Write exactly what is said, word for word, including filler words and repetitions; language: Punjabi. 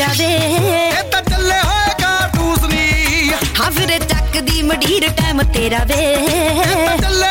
ਤੇਰਾ ਵੇ ਇਹ ਤਾਂ ਚੱਲੇ ਹੋਏ ਕਾਰਤੂਸ ਨੀ ਹਾਂ ਫਿਰ ਚੱਕ ਦੀ ਮਡੀਰ ਟਾਈਮ ਤੇਰਾ ਵੇ ਚੱਲੇ